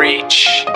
Reach.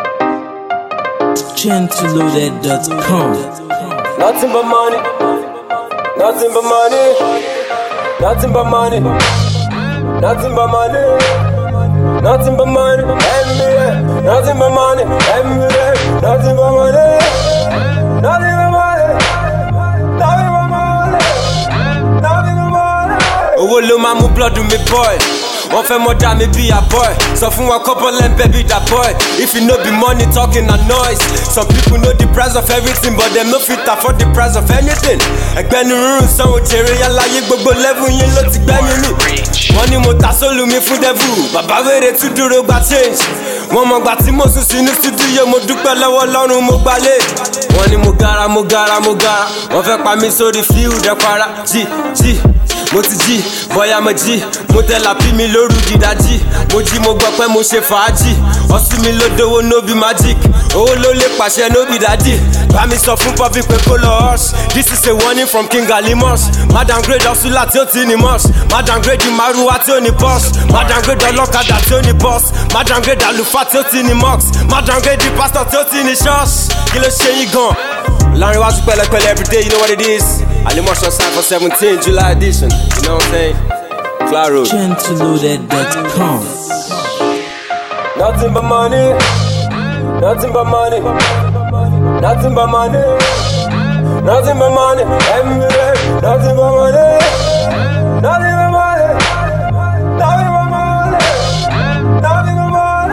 Gentleloaded.com. Nothing but money. Nothing but money. Nothing but money. Nothing but money. Nothing but money. Everywhere. Nothing but money. Everywhere. Nothing but money. Nothing but money. Nothing but money. Nothing but money. Owó ló máa mú blood mi boy. Wọ́n fẹ́ mọ́ dá mi bí a boy. Sọ fún wọn kọ́bọ̀ lẹ́ńpẹ́ bí da boy. If you no be money talking and noise. Some people know the price of everything but them no fit afford the price of anything. Ẹgbẹ́ni rúrùn sanwó jèrè yálàyé gbogbo level yín ló ti gbẹ́ni mi. Wọ́n ní mo ta sólù mi fún devil. Bàbá wèrè tún dúró gba change. Wọ́n mọ̀ gbà tí mo sùn sínú studio mo dúpẹ́ lọ́wọ́ Ọlọ́run mo gbalẹ̀. Wọ́n ní mo gara. Wọ́n fẹ́ pa mí sórí field ẹ̀para. Jí. Mo ti jí, bọ́yá mo jí, mo tẹ́lá bí mi lóru dídájí. Mo jí mo gbọ́ pé mo ṣe fàájì. Ọ̀sùn mi ló dówó no be magic. Owó ló lè pàṣẹ no be daddy. Bá mi sọ fún Puffy pé kó lọ hush. This is a warning from King Alimos. Má downgrade Ọ̀ṣunlá tí ó ti ní mọ́s. Má downgrade Márúwá tí ó ní bọ́s. Má downgrade ọlọ́kadà tí ó ní bọ́s. Má downgrade àlùfáà tí ó ti ní mọ́x. Má downgrade pastor tí ó ti ní ṣọ́ọ̀ṣì. Kí ló ṣe yín gan? Láàrin wájú pẹ̀lẹ́pẹ̀lẹ́ everyday, you know what it is. Alimos on sign for 17 July edition. You know what I'm saying? Claro. Gentleloaded.com. Nothing but money. Nothing but money. Nothing but money. Nothing but money. Everywhere. Nothing but money. Nothing but money. Nothing but money. Nothing but money.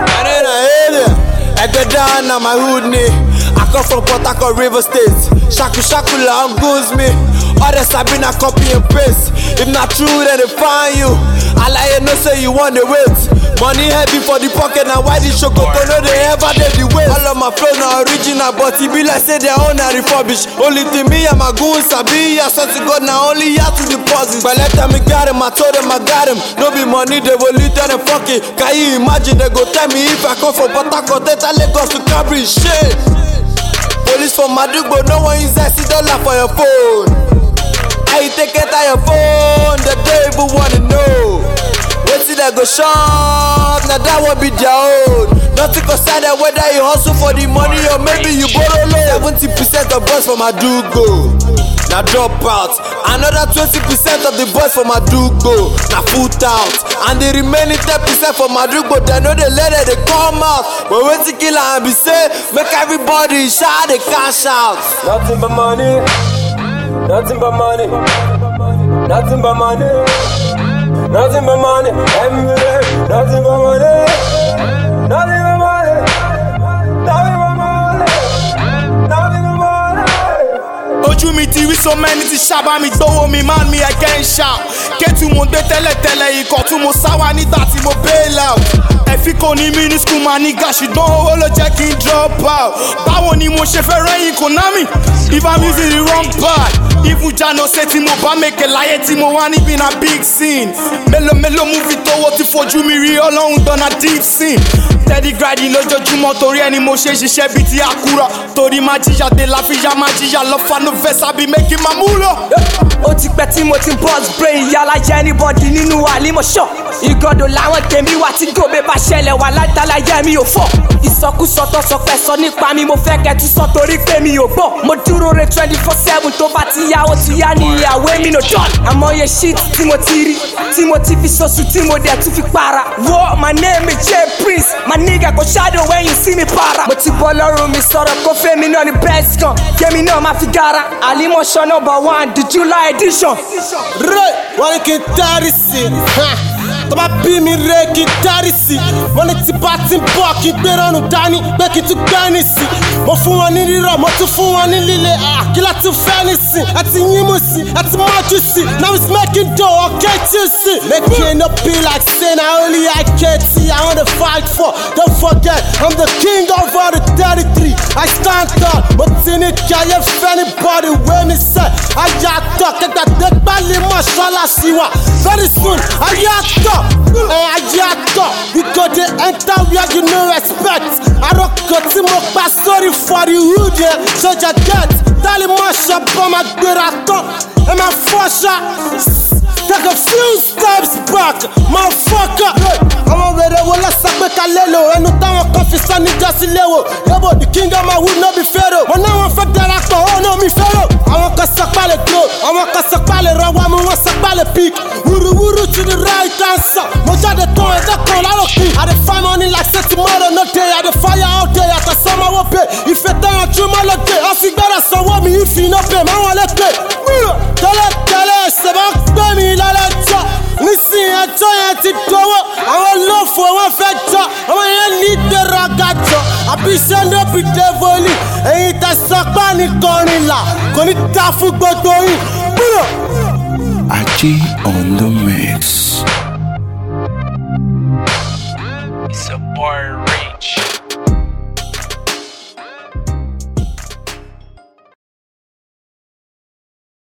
I go down on my hood knee. I come from Port Harcourt, River State. Shaku la goes me. Others have been a copy and paste. If not true, then they find you. I lie no say you want the weight. Money heavy for the pocket, now why the Shokoto no they ever did the weight. All of my flow now original, but it be like say they own a refurbished. Only thing me and my goons sabi, I swear to God now only here to deposit. But let them got him, I told them I got him. No be money, they will lead them fuck it. Can you imagine they go tell me if I come from Port Harcourt, they tell Lagos to Cambridge, shit. Police from Madugbo, no one is $60 for your phone. How you take it on your phone? The day people wanna know. Wait till they go shop, now that won't be their own. Nothing concerned whether you hustle for the money or maybe you borrow loan. 70% of boys from Madugbo, now drop out. Another 20% of the boys from Madugbo, now foot out. And the remaining 10% from Madugbo, they know they let it, they come out. But when to kill and be say, make everybody shout, they cash out. Nothing but money. Nothing but money. Nothing but money. Nothing but money. Everywhere. Nothing but money. Nothing but money. Nothing but money. Nothing but money. Ojú mi ti rí so many ti ṣàbá mi gbówó mi man mi again shout. Kétu mo gbé tẹ́lẹ̀tẹ́lẹ̀ ikọ̀ tún mo sáwá nígbà tí mo bail out. Ẹ̀fí kò ní mí ní school máa nígà ṣùgbọ́n owó ló jẹ́ kí n drop out. Báwo ni mo ṣe fẹ́ rẹ́yìn Konami? If I'm using the wrong part. Even Jano say tí mo bá mẹ́kẹ̀ láyé tí mo wá níbi na big scene. Mélòó movie tówó ti fojú mi rí Ọlọ́run dọ́nà deep scene. Steady grinding lójoojúmọ́ torí ẹni mo ṣe ṣiṣẹ́ bíi ti àkúrà. Torí máa jíjà dé láfíjà máa jíjà lọ́fà no vex àbí making my múlò. Ó ti pẹ́ tí mo ti buzz brain yálà jẹ́ anybody nínú àlímọ̀ṣọ́. Ìgọ̀dọ̀ làwọn tèmi wà tí gòbè bá ṣẹlẹ̀ wà látàlàyé mi ò fọ́. Ìsọkúsọ tó sọ pé sọ nípa mi mo fẹ́ kẹ́ tún sọ torí pé mi ò gbọ́. Mo dúró re 24/7 tó bá ti yá ó ti yá ní ìyàwó mi no done. Àmọye shit tí mo ti rí, tí mo ti fi sọ́sù tí mo dẹ̀ tún fi para. Whoa, my name is Jay Prince, my nigga go shadow when you see me para. Mo ti bọ́ lọ́rùn mi sọ̀rọ̀ kó fẹ́ mi náà ní best kan, kémi náà máa fi gara. Àlímọ̀ṣọ́ #1 the July edition. Wọ́n ní kí n dárí sí i. Tó bá bí mi rẹ̀ kí n dárí sí i. Wọ́n ní tí bá ti ń bọ̀ kí n gbé rọrùn dání pé kí n tún gbẹ́ni sí i. Mo fún wọn ní rírọ̀, mo tún fún wọn ní líle. Kí la tún fẹ́ ní sí i? Ẹ ti yín mú sí i, ẹ ti mọ́jú sí i. Now it's making dough, okay till see. Make it no be like say na only I can see. I wanna fight for, don't forget, I'm the king of all the 33. I stand tall, but in it can't anybody wey me say. Ayatọ̀ kẹta dé gbálẹ̀ mọ́ ṣọ́lá sí wa. Very soon, ayatọ̀, ayatọ̀. We go dey enter where you no respect. Àròkọ tí mo pa sórí for the hood yẹn, ṣọjà get. Dálí mọ́ ṣọ́bọ̀ máa gbéra tán, ẹ máa fọ́ṣà. Take a few steps back, motherfucker. I'm already well, let's make a little. And no time I confess. tán níjà sílé wò. Yóò the king of my wood no be pharaoh. Mo náà wọn fẹ́ darapọ̀ ó náà mi pharaoh. Àwọn kan sọ pé lè grow, àwọn kan sọ pé lè rọwọ́ mu, wọ́n sọ pé lè pick. Wúruwúru to the right answer. Mo jáde tán ẹ̀dá kan láròkè. I dey find money like say tomorrow no day. I dey fire all day àtọ̀ sọ́mọ́ wọ́n pay. Ìfẹ́ tẹ́yàn túmọ̀ lóde. Ó fi gbẹ́rẹ̀ sanwó mi if you no pay. Máa wọlé pay. Tẹ́lẹ̀ ṣe bá gbé mi lálẹ́ jọ. Nísìnyí ẹjọ́ yẹn ti dọ́wọ́. Àwọn olófò wọn fẹ́ jọ. Àwọn yẹn ní ìdèrò àgàjọ. Àbí iṣẹ́ ló fi dé volí. Èyí tẹ sọpá ní kọrin là. Kò ní ta fún gbogbo yín. Aji on the mix.